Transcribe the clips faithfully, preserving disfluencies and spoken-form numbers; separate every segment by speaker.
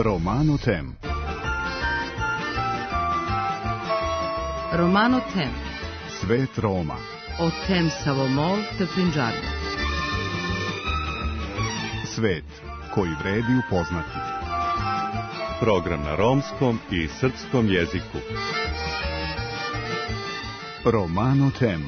Speaker 1: Romano Tem.
Speaker 2: Romano Tem.
Speaker 1: Svet Roma.
Speaker 2: O tem Savomol te Pinđarja.
Speaker 1: Svet koji vredi upoznati.
Speaker 3: Program na romskom i srpskom jeziku.
Speaker 1: Romano Tem.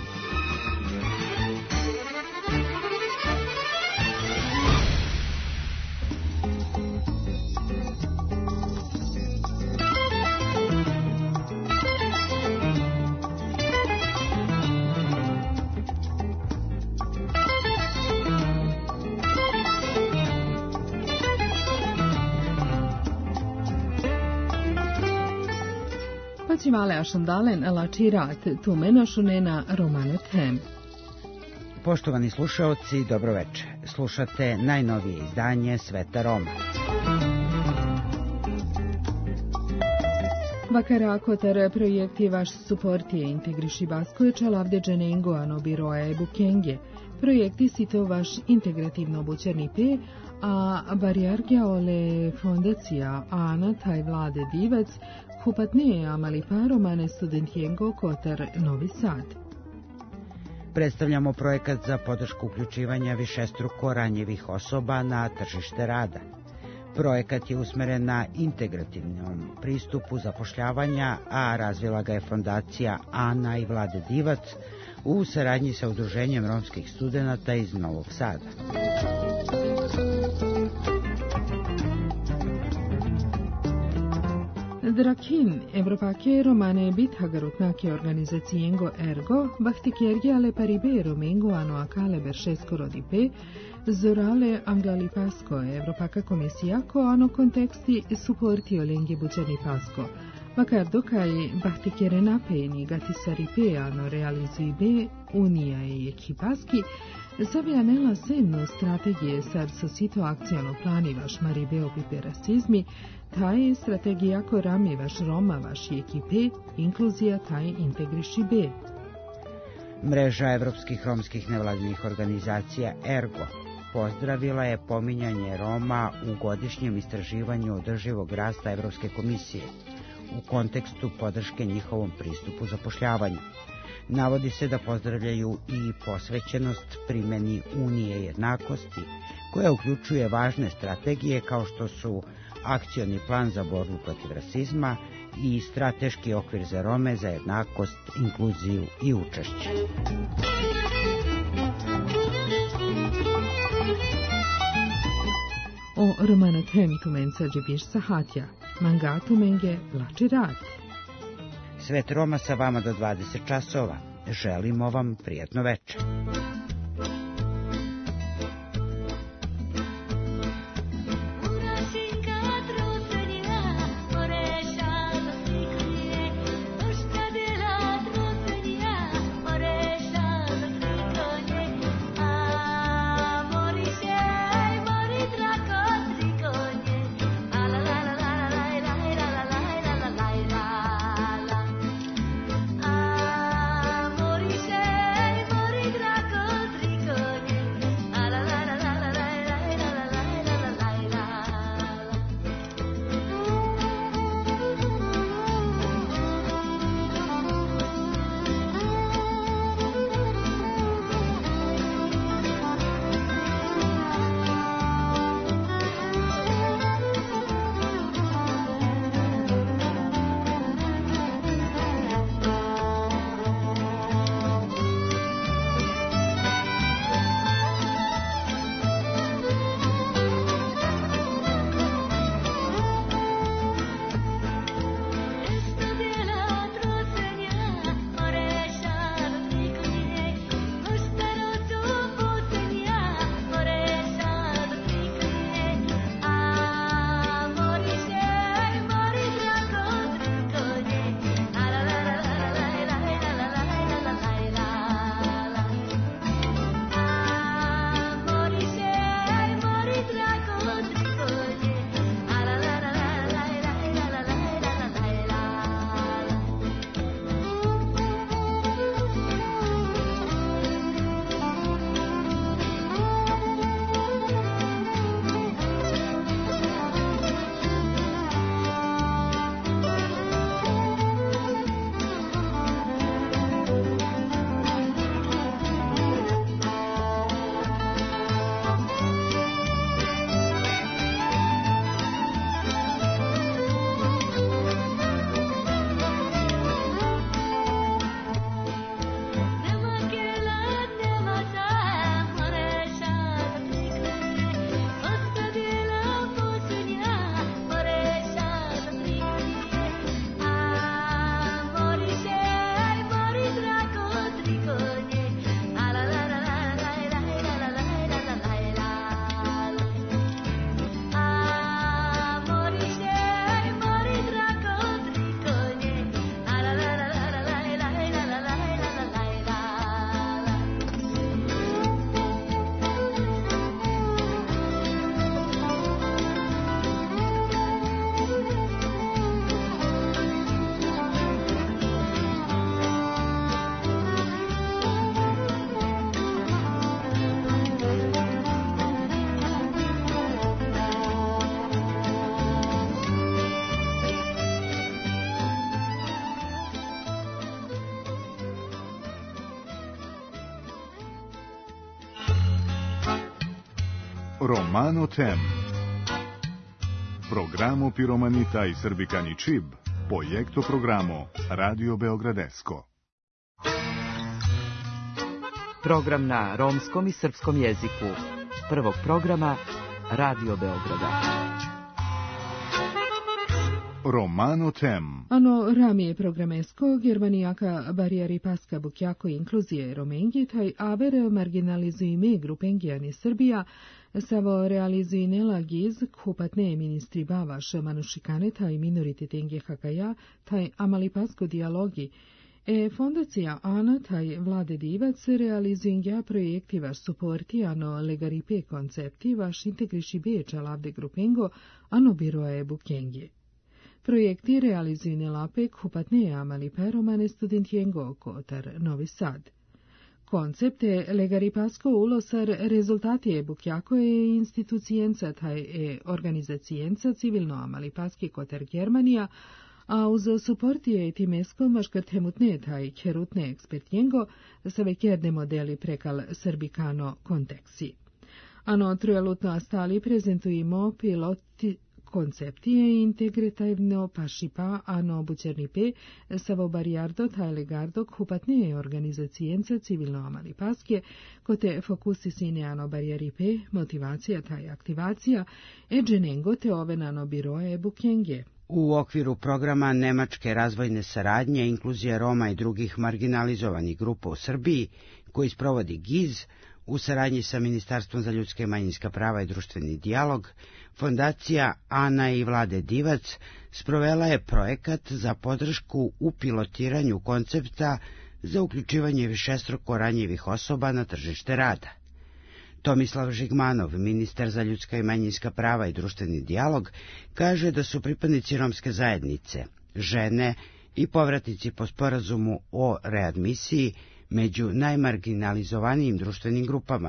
Speaker 4: Male ašandalen lačirat tu menašunena Romano Tem.
Speaker 5: Poštovani slušaoci, dobroveče. Slušate najnovije izdanje Sveta Roma.
Speaker 4: Vakarakotar projekti vaš suportije integriši Baskoje čalavde dženengo ano biroa e bukenge. Projekti si to vaš integrativno obućerni pe, a barjargja ole fondacija Ana taj vlade divac kupatne amali paromane studentijengo Kotar Novi Sad.
Speaker 5: Predstavljamo projekat za podršku uključivanja višestruko ranjivih osoba na tržište rada. Projekat je usmeren na integrativnom pristupu zapošljavanja, a razvila ga je fondacija Ana i Vlade Divac u saradnji sa Udruženjem romskih studenata iz Novog Sada.
Speaker 4: Drakin, Evropake romane bithagarutnake organizacijengo ergo, bahtikerge ale paribe romengo ano akale beršesko rodipe, zorale anglali pasko, Evropaka komisijako ano konteksti suportio lengi buđani pasko, makar dokaj bahtikere napeni gatisaripe ano realizuibe unija i ekipaski, zavljanela senno strategije sad sosito akcijono plani vaš maribe opipe rasizmi, taj strategija ko rami vaš Roma vaš ekipe, inkluzija taj integriši B.
Speaker 5: Mreža evropskih romskih nevladinih organizacija Ergo pozdravila je pominjanje Roma u godišnjem istraživanju održivog rasta Evropske komisije u kontekstu podrške njihovom pristupu zapošljavanju. Navodi se da pozdravljaju i posvećenost primjeni Unije jednakosti, koja uključuje važne strategije kao što su akcioni plan za borbu protiv rasizma i strateški okvir za Rome za jednakost, inkluziju i učešće.
Speaker 4: O Romano Tem tumenca džibiš sahatja, manga tumenge lačirat.
Speaker 5: Svet Roma sa vama do dvadeset časova. Želimo vam prijatno večer.
Speaker 6: Good.
Speaker 1: Romano Tem. Programo Piromanita i Srbikani Čib, projekto programo Radio Beogradesko.
Speaker 2: Program na romskom i srpskom jeziku. Prvog programa Radio Beograda.
Speaker 1: Romano Tem.
Speaker 4: Ano ramije programesko Germanijaka barijari paska bukjako inkluzije romengi taj aver marginalizuime grupengijani Srbija savo realizuinela giz kupatne ministri bavaš manušikane taj minorititenge hakaja taj amalipasko dijalogi. E fondacija Ana taj vlade divac realizuinja projekti vaš suporti ano legaripe koncepti vaš integriši beča lavde grupengo ano biroje bukengije. Projekti realizuine lape kupatne amali peromane studentijengo kotar Novi Sad. Koncepte legaripasko ulosar rezultati je bukjako je institucijenca taj je organizacijenca civilno amali paski kotar Germanija, a uz suporti je timesko maškrtemutne taj kerutne ekspertjengo sa vekerne modeli prekal srbikano konteksi. Ano truelutno astali prezentujemo piloti koncepti je integrativno pašipa ano bućernipe savo barijardo taj legardo kupatne organizacijenca civilno amali paske kote fokusi sine ano barijaripe motivacija taj aktivacija e dženengo te ovenano biroje bukenge.
Speaker 5: U okviru programa Nemačke razvojne saradnje, inkluzije Roma i drugih marginalizovanih grupa u Srbiji, koji sprovodi giz, u saradnji sa Ministarstvom za ljudska i manjinska prava i društveni dijalog, fondacija Ana i Vlade Divac sprovela je projekat za podršku u pilotiranju koncepta za uključivanje višestruko ranjivih osoba na tržište rada. Tomislav Žigmanov, ministar za ljudska i manjinska prava i društveni dijalog, kaže da su pripadnici romske zajednice, žene i povratnici po sporazumu o readmisiji među najmarginalizovanijim društvenim grupama.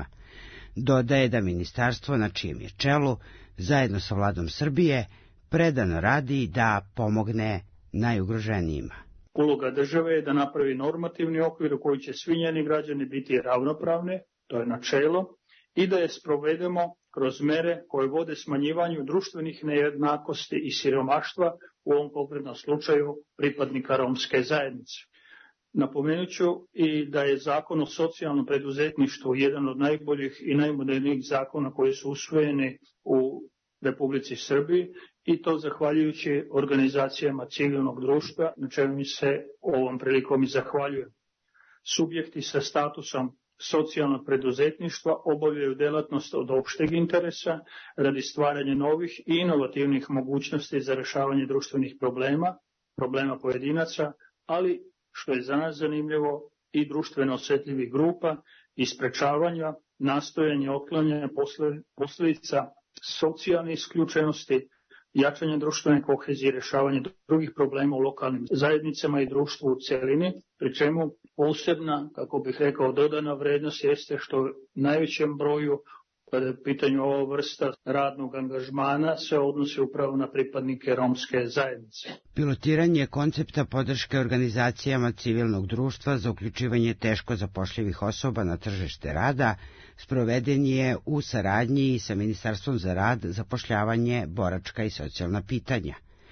Speaker 5: Dodaje da ministarstvo na čijem je čelu, zajedno sa vladom Srbije, predano radi da pomogne najugroženijima.
Speaker 6: Uloga države je da napravi normativni okvir u koji će svi njeni građani biti ravnopravne, to je načelo, i da je sprovedemo kroz mere koje vode smanjivanju društvenih nejednakosti i siromaštva, u ovom konkretnom slučaju pripadnika romske zajednice. Napomenut ću i da je Zakon o socijalnom preduzetništvu jedan od najboljih i najmodernijih zakona koji su usvojeni u Republici Srbiji i to zahvaljujući organizacijama civilnog društva, na čemu mi se ovom prilikom i zahvaljujem. Subjekti sa statusom socijalnog preduzetništva obavljaju delatnost od opšteg interesa radi stvaranja novih i inovativnih mogućnosti za rešavanje društvenih problema, problema pojedinaca, ali što je za nas zanimljivo i društveno osjetljivih grupa i sprečavanja, nastojanja otklanjanja posljedica socijalne isključenosti, jačanje društvene kohezije i rješavanje drugih problema u lokalnim zajednicama i društvu u celini, pri čemu posebna, kako bih rekao, dodana vrednost jeste što u najvećem broju, kada je u pitanju ova vrsta radnog angažmana, se odnosi upravo na pripadnike romske zajednice.
Speaker 5: Pilotiranje koncepta podrške organizacijama civilnog društva za uključivanje teško zapošljivih osoba na tržište rada sproveden je u saradnji sa Ministarstvom za rad, zapošljavanje, boračka i socijalna pitanja.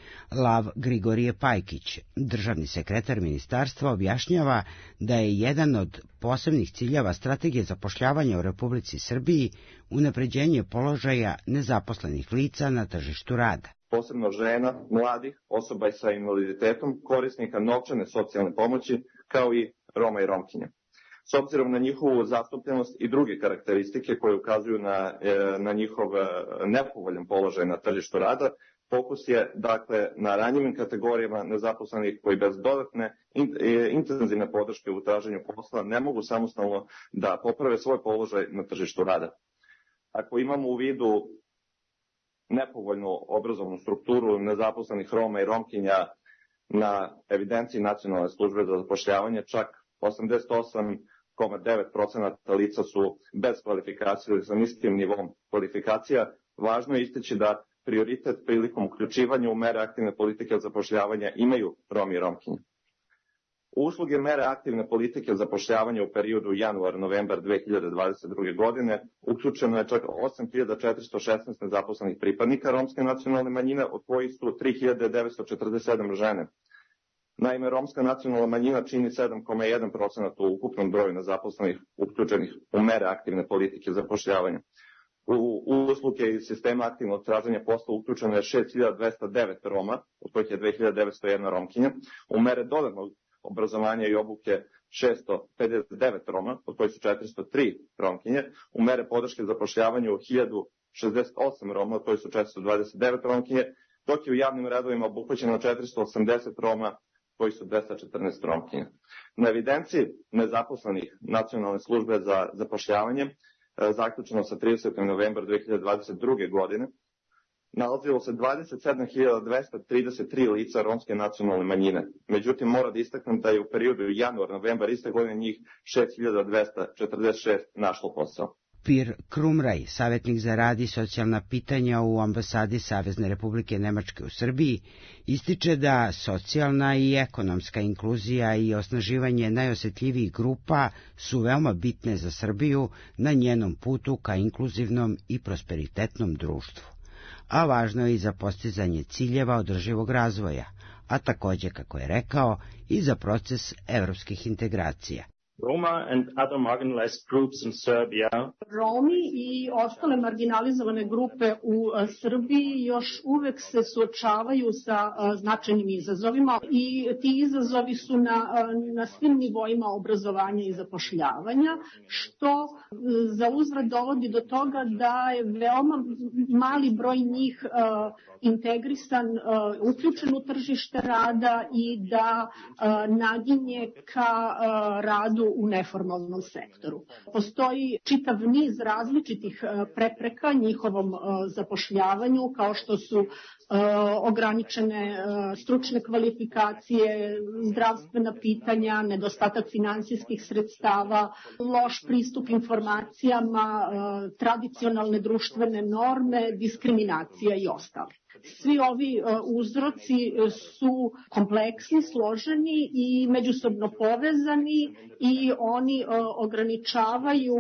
Speaker 5: Lav Grigorije Pajkić, državni sekretar ministarstva, objašnjava da je jedan od posebnih ciljeva strategije zapošljavanja u Republici Srbiji unapređenje položaja nezaposlenih lica na tržištu rada.
Speaker 7: Posebno žena, mladih, osoba sa invaliditetom, korisnika novčane socijalne pomoći, kao i Roma i Romkinja. S obzirom na njihovu zastupljenost i druge karakteristike koje ukazuju na, na njihov nepovoljan položaj na tržištu rada, fokus je, dakle, na ranjivim kategorijama nezaposlenih koji bez dodatne intenzivne podrške u traženju posla ne mogu samostalno da poprave svoj položaj na tržištu rada. Ako imamo u vidu nepovoljnu obrazovnu strukturu nezaposlenih Roma i Romkinja na evidenciji Nacionalne službe za zapošljavanje, čak osamdeset osam zarez devet posto lica su bez kvalifikacije ili sa niskim nivom kvalifikacija, važno je istaći da prioritet prilikom uključivanja u mere aktivne politike zapošljavanja imaju Romi i Romkinje. Usluge mere aktivne politike zapošljavanja u periodu januar-novembar dve hiljade dvadeset druge. godine uključeno je čak osam hiljada četiristo šesnaest nezaposlenih pripadnika romske nacionalne manjine, od kojih su tri hiljade devetsto četrdeset sedam žene. Naime, romska nacionalna manjina čini sedam zarez jedan procenat u ukupnom broju nezaposlenih uključenih u mere aktivne politike zapošljavanja. U usluge iz sistema aktivnog traženja posla uključeno je šest hiljada dvesta devet Roma, od kojih je dve hiljade devetsto jedna Romkinja, u mere dodatnog obrazovanja i obuke šesto pedeset devet Roma, od kojih su četiristo tri Romkinje, u mere podrške zapošljavanju hiljadu šezdeset osam Roma, od kojih su četiristo dvadeset devet Romkinje, dok je u javnim radovima obuhvaćeno četiristo osamdeset Roma, koji su dvesta četrnaest Romkinja. Na evidenciji nezaposlenih Nacionalne službe za zapošljavanje, zaključeno sa tridesetim novembra dve hiljade dvadeset druge. godine, nalazilo se dvadeset sedam hiljada dvesta trideset tri lica romske nacionalne manjine. Međutim, mora da istaknem da je u periodu januar-novembar iste godine njih šest hiljada dvesta četrdeset šest našlo posao.
Speaker 5: Pir Krumraj, savjetnik za rad i socijalna pitanja u ambasadi Savezne Republike Nemačke u Srbiji, ističe da socijalna i ekonomska inkluzija i osnaživanje najosjetljivijih grupa su veoma bitne za Srbiju na njenom putu ka inkluzivnom i prosperitetnom društvu, a važno je i za postizanje ciljeva održivog razvoja, a također, kako je rekao, i za proces evropskih integracija.
Speaker 8: Roma and other marginalized groups in Serbia.
Speaker 9: Romi i ostale marginalizovane grupe u Srbiji još uvek se suočavaju sa značajnim izazovima i ti izazovi su na, na svim nivoima obrazovanja i zapošljavanja, što za uzvrat dovodi do toga da je veoma mali broj njih integrisan, uključen u tržište rada i da naginje ka radu u neformalnom sektoru. Postoji čitav niz različitih prepreka njihovom zapošljavanju, kao što su ograničene stručne kvalifikacije, zdravstvena pitanja, nedostatak finansijskih sredstava, loš pristup informacijama, tradicionalne društvene norme, diskriminacija i ostalo. Svi ovi uzroci su kompleksni, složeni i međusobno povezani i oni ograničavaju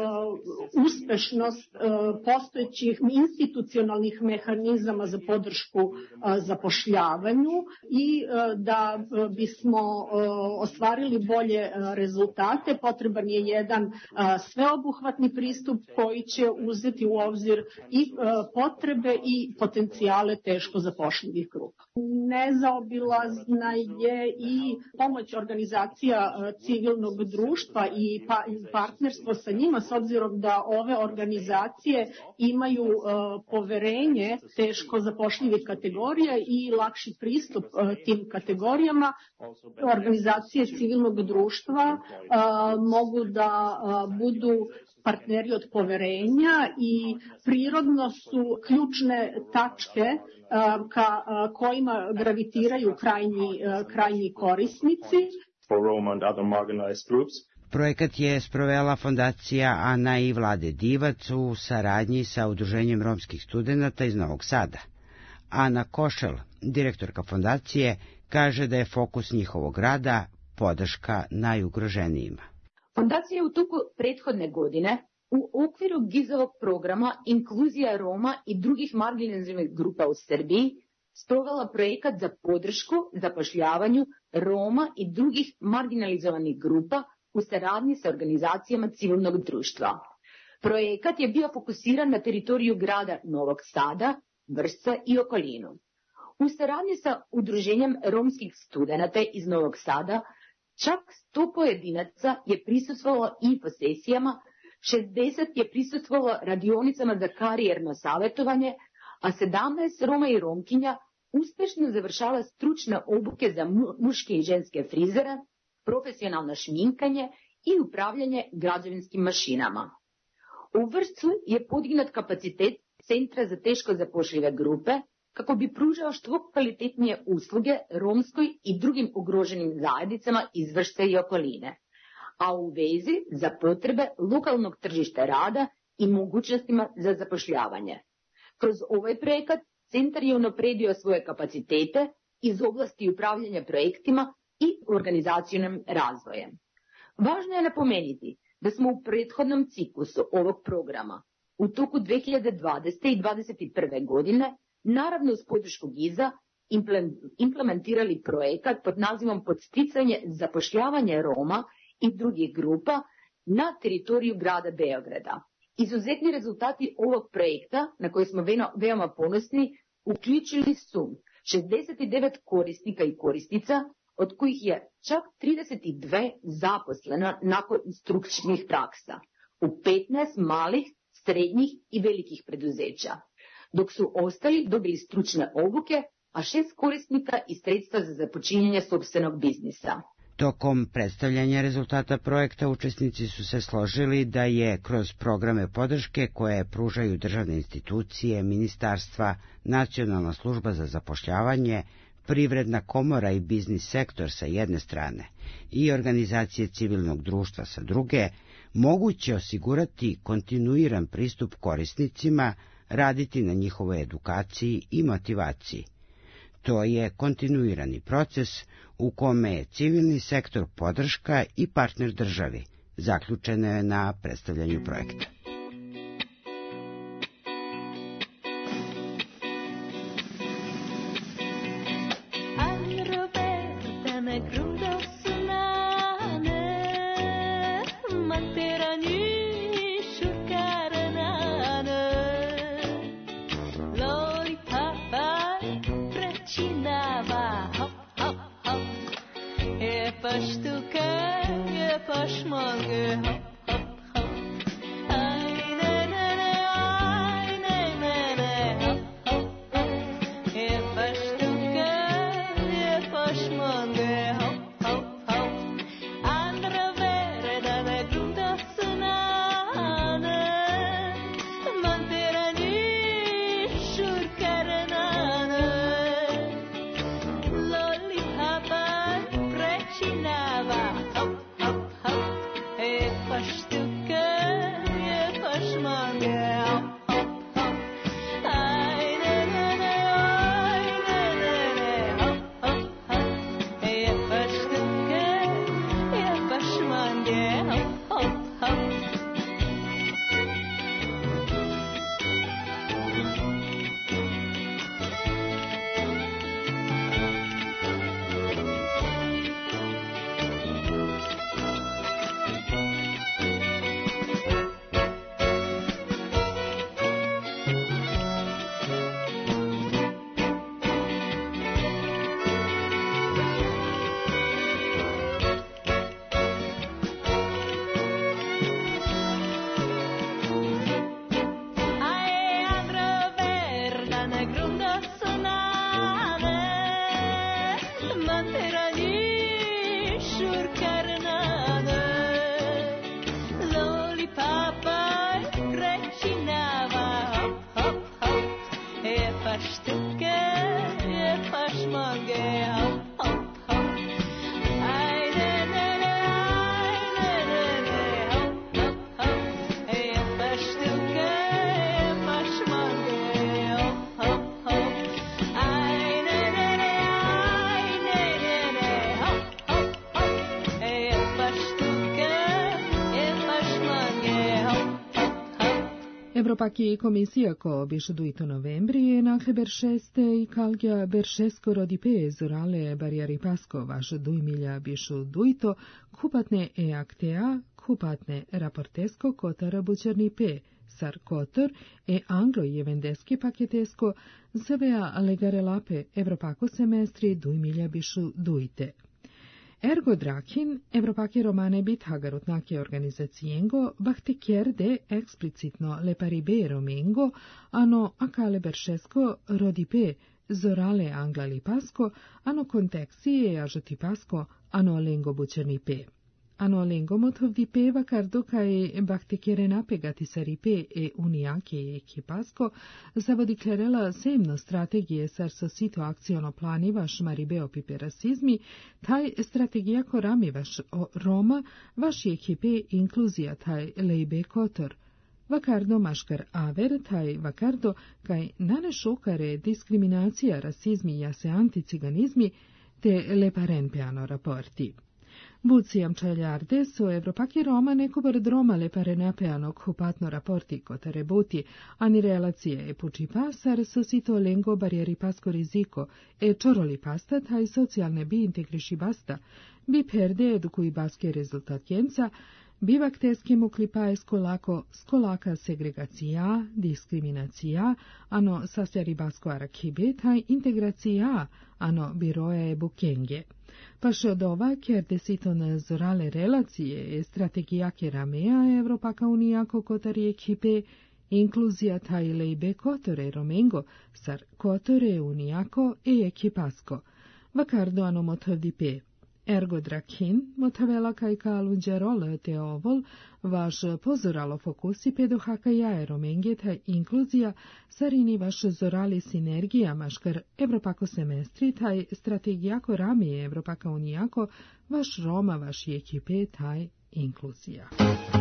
Speaker 9: uspešnost postojećih institucionalnih mehanizama za podršku zapošljavanju i da bismo ostvarili bolje rezultate potreban je jedan sveobuhvatni pristup koji će uzeti u obzir i potrebe i potencijale teško zapošljivih grupa. Nezaobilazna je i pomoć organizacija civilnog društva i partnerstvo sa njima, s obzirom da ove organizacije imaju poverenje teško zapošljivih kategorija i lakši pristup tim kategorijama. Organizacije civilnog društva mogu da budu partneri od poverenja i prirodno su ključne tačke ka kojima gravitiraju krajnji, krajnji korisnici.
Speaker 5: Projekat je sprovela fondacija Ana i Vlade Divac u saradnji sa Udruženjem romskih studenata iz Novog Sada. Ana Košel, direktorka fondacije, kaže da je fokus njihovog rada podrška najugroženijima.
Speaker 10: Fondacija je u toku prethodne godine u okviru GIZ-ovog programa Inkluzija Roma i drugih marginalizovanih grupa u Srbiji sprovela projekat za podršku zapošljavanju Roma i drugih marginalizovanih grupa u saradnji sa organizacijama civilnog društva. Projekat je bio fokusiran na teritoriju grada Novog Sada, Vršca i okolinu. U saradnji sa Udruženjem romskih studenata iz Novog Sada čak sto pojedinaca je prisustvovalo infosesijama, šezdeset je prisustvovalo radionicama za karijerno savjetovanje, a sedamnaest Roma i Romkinja uspešno završava stručne obuke za muške i ženske frizere, profesionalno šminkanje i upravljanje građevinskim mašinama. U Vršcu je podignut kapacitet Centra za teško zapošljive grupe kako bi pružao što kvalitetnije usluge romskoj i drugim ugroženim zajednicama iz Vršca i okoline, a u vezi za potrebe lokalnog tržišta rada i mogućnostima za zapošljavanje. Kroz ovaj projekat centar je unapredio svoje kapacitete iz oblasti upravljanja projektima i organizacionim razvojem. Važno je napomenuti da smo u prethodnom ciklusu ovog programa u toku dve hiljade dvadesete. i dvadeset prve. godine, naravno uz podršku giza, implementirali projekat pod nazivom Podsticanje zapošljavanja Roma i drugih grupa na teritoriju grada Beograda. Izuzetni rezultati ovog projekta, na koje smo veoma ponosni, uključili su šezdeset devet korisnika i korisnica, od kojih je čak trideset dve zaposlena nakon stručnih praksa u petnaest malih, srednjih i velikih preduzeća, dok su ostali dobili stručne obuke, a šest korisnika i sredstva za započinjanje sopstvenog biznisa.
Speaker 5: Tokom predstavljanja rezultata projekta učesnici su se složili da je kroz programe podrške koje pružaju državne institucije, ministarstva, Nacionalna služba za zapošljavanje, Privredna komora i biznis sektor sa jedne strane i organizacije civilnog društva sa druge, moguće osigurati kontinuiran pristup korisnicima, raditi na njihovoj edukaciji i motivaciji. To je kontinuirani proces u kome je civilni sektor podrška i partner državi, zaključeno je na predstavljanju projekta.
Speaker 4: Evropaki komisija ko bišu duito novembri nahle beršeste i kalgja beršesko rodipe zurale barjari pasko vaš dujmilja bišu duito kupatne e aktea kupatne raportesko kotara bučernipe sar kotor e anglo jevendeski paketesko zvea legarelape Evropako semestri dujmilja bišu duite. Ergo drakin, Evropake romane bit hagarutnake organizacijengo, bahte kjerde eksplicitno le paribe romengo, ano akale beršesko rodipe zorale anglali pasko, ano konteksije ažoti pasko, ano lengo bučernipe. Ano lengo motovdipe vakardo kaj bahte kjere napegati saripe e unijake e kipasko, zavodi klerela sejmno strategije sar sosito akciono planivaš maribeo pipe rasizmi, taj strategija korami vaš o Roma, vaš je kipe inkluzija taj lejbe kotor. Vakardo maškar aver, taj vakardo kaj nane šokare diskriminacija rasizmi jase anticiganizmi, te le parenpeano rapporti. Buciam ciagliarde so Evropaki Roma neko Roma le parenapeano occupatno rapporti coterebuti ani relazie e puci passar sosito lengo barrieri pasco risico e cioroli pasta tai socialne bi integriši basta, bi perde edukui baske rezultatjenca, bivak teskim uklipaje skolako skolaka segregacija, diskriminacija, ano sasjari basko arakibe, taj integracija, ano biroje bukenge. Paš od ova, ker desito nazorale relacije, strategija keramea Evropaka unijako kotari ekipe, inkluzija taj lejbe kotore romengo, sar kotore unijako e ekipasko. Vakardo ano motovdipe. Ergo drakin, motavela kaj kalunđerol te ovol, vaš pozoralo fokusi pedohaka jaero mengeta inkluzija, sarini vaš zorali sinergija maškar Evropako semestri, taj strategijako ramije Evropaka unijako, vaš Roma, vaš ekipe, taj inkluzija.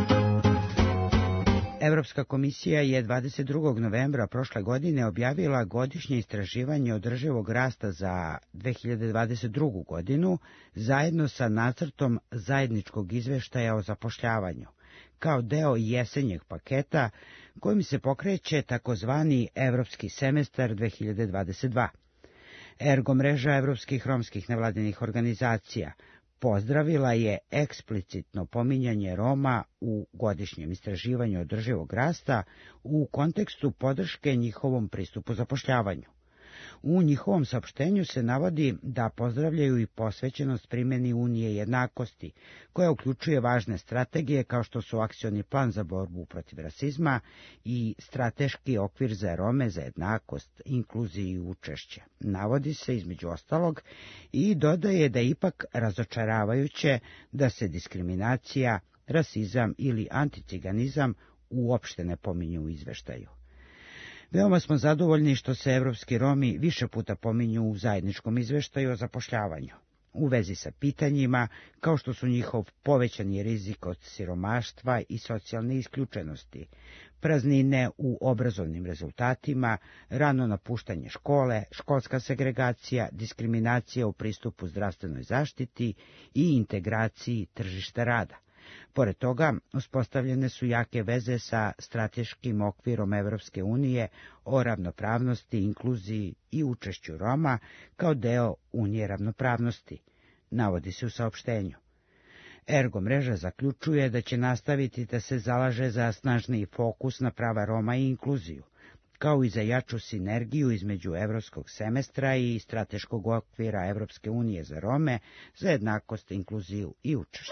Speaker 5: Evropska komisija je dvadeset drugog novembra prošle godine objavila godišnje istraživanje održivog rasta za dve hiljade dvadeset drugu. godinu zajedno sa nacrtom zajedničkog izveštaja o zapošljavanju, kao deo jesenjeg paketa kojim se pokreće takozvani Evropski semestar dve hiljade dvadeset dva. Ergo mreža evropskih romskih nevladinih organizacija pozdravila je eksplicitno pominjanje Roma u godišnjem istraživanju održivog rasta u kontekstu podrške njihovom pristupu zapošljavanju. U njihovom saopštenju se navodi da pozdravljaju i posvećenost primjeni Unije jednakosti, koja uključuje važne strategije kao što su akcioni plan za borbu protiv rasizma i strateški okvir za Rome za jednakost, inkluziju i učešće. Navodi se između ostalog i dodaje da je ipak razočaravajuće da se diskriminacija, rasizam ili anticiganizam uopšte ne pominju u izveštaju. Veoma smo zadovoljni što se evropski Romi više puta pominju u zajedničkom izveštaju o zapošljavanju, u vezi sa pitanjima kao što su njihov povećani rizik od siromaštva i socijalne isključenosti, praznine u obrazovnim rezultatima, rano napuštanje škole, školska segregacija, diskriminacija u pristupu zdravstvenoj zaštiti i integraciji tržišta rada. Pored toga, uspostavljene su jake veze sa strateškim okvirom Evropske unije o ravnopravnosti, inkluziji i učešću Roma kao deo Unije ravnopravnosti, navodi se u saopštenju. Ergo mreža zaključuje da će nastaviti da se zalaže za snažniji fokus na prava Roma i inkluziju, kao i za jaču sinergiju između evropskog semestra i strateškog okvira Evropske unije za Rome, za jednakost, inkluziju i učešće.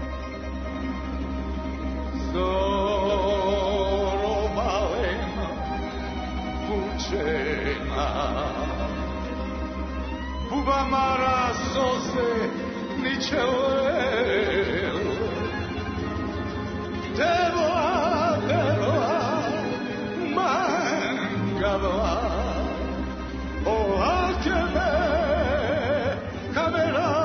Speaker 11: Zoro malena, pučena, buba mara sose, niče lel, devla, devla, mangavla, oakeme, kamera.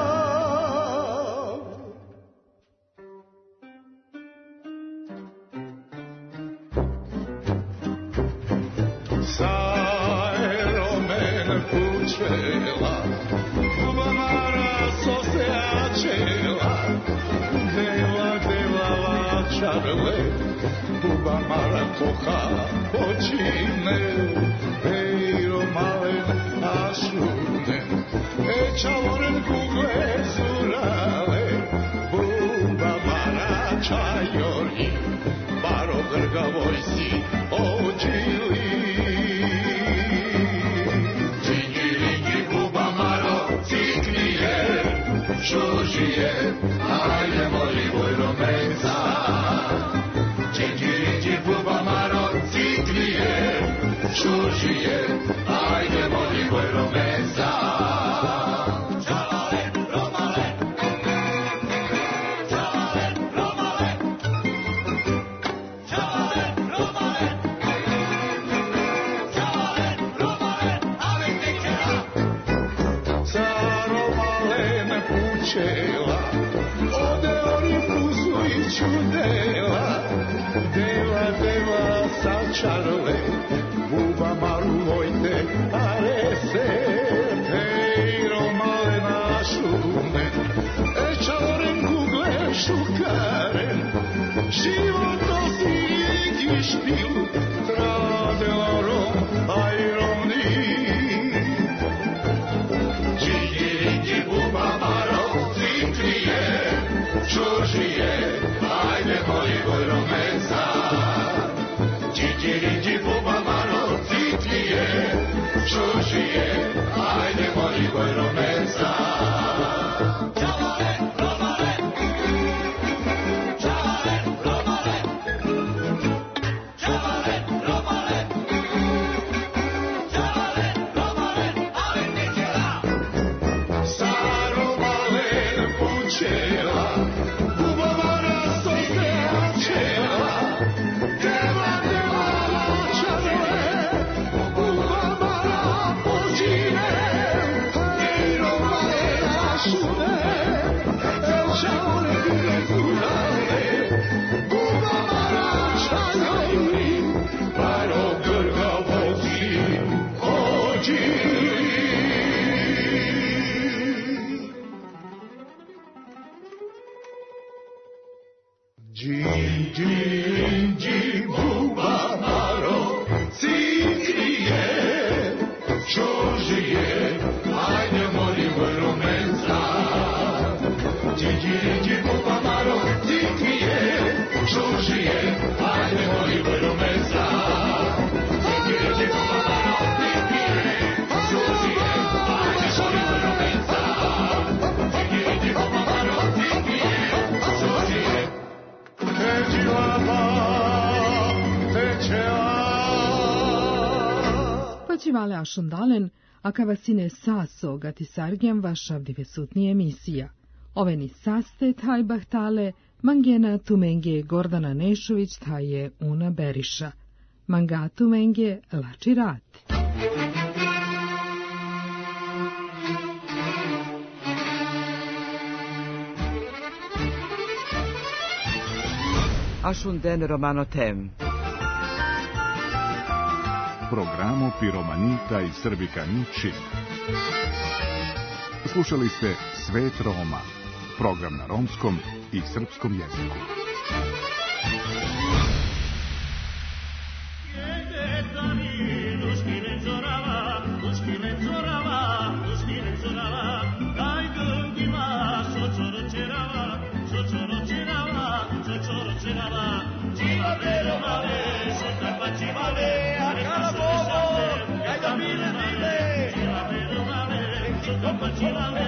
Speaker 11: Pučela, buba mara sose ačela, deva, deva lačarle, buba mara koha počine, ejro malen ašune, e čavoren kugle zurale, buba mara čajori, baro grgavojsi ođili. Šužije, ajde moli boj romenca, Činđiriđi buba maro ciklije, šužije, ajde moli boj romenca. Čalale, romale, čalale, romale, čalale, romale, čalale, romale, ale nekera. Pučela, ode oni pusu i čudela, deva, deva, sačarle, buba maru vojte, arese, tejro malena šume, e čavoren kugle šukaren, život nosi i špil, tradela rom, a ironi. Čiki, buba, maro, ciklije, čužije, ajde moji vojromeca. Čiki, buba, maro, ciklije, čužije, ajde moji vojromeca.
Speaker 4: Vale Ašondalen, a kavacine saso gati sargem vaša divesutni emisija. Oveni saste taj bahtale, mangena tumenge Gordana Nešović taje Una Beriša. Manga tumenge lači rat.
Speaker 2: Ašunden romano tem.
Speaker 1: Programo Piromanita i Srbikani Čib. Slušali ste Svet Roma, program na romskom i srpskom jeziku.
Speaker 11: Don't